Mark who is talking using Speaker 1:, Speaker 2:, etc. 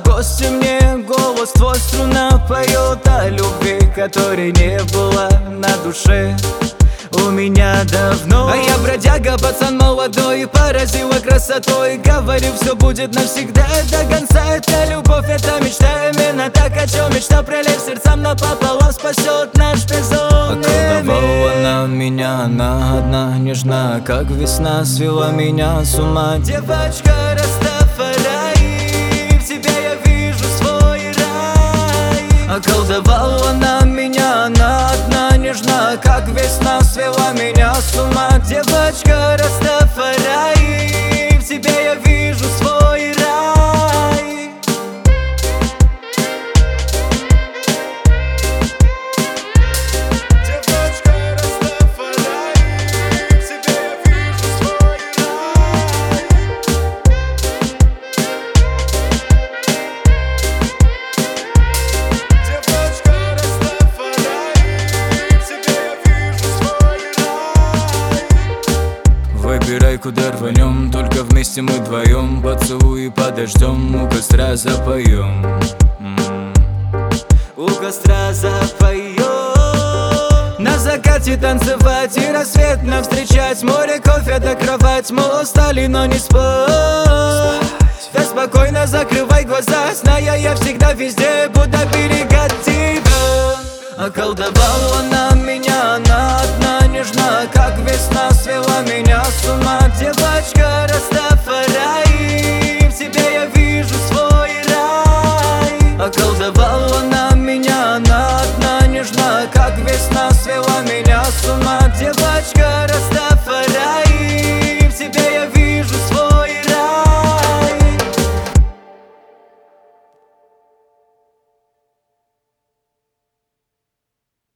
Speaker 1: в гости мне голос твой струна поет о любви, которой не было на душе у меня давно. А я бродяга, пацан молодой, поразила красотой. Говорю, все будет навсегда до конца. Это любовь, это мечта, именно так, о чем мечта. Прилив сердцам напополам, спасет наш безумный мир. Околдовала она меня, она одна, нежна, как весна, свела меня с ума. Девочка Растафари, в тебе я вижу свой рай. Околдовала она меня, она одна, нежна, как весна, свела меня с ума. Девочка Растафари, в тебе я вижу свой рай. Девочка Растафари, в тебе я вижу свой рай. Девочка Растафари, в тебе я вижу свой рай. Выбирай, куда рванем, только вместе мы вдвоем. Поцелуй подождем, у костра запоем. У костра запоем. На закате танцевать и рассвет нам встречать. Море, кофе да кровать, мы устали, но не спать. Да спокойно закрывай глаза, зная я всегда везде буду берегать тебя. Околдовала она меня, она одна, нежна, как весна, свела меня с ума. Девочка Растафари, в тебе я вижу свой рай. Околдовала она меня, она одна, нежна, как весна, свела меня с ума. Девочка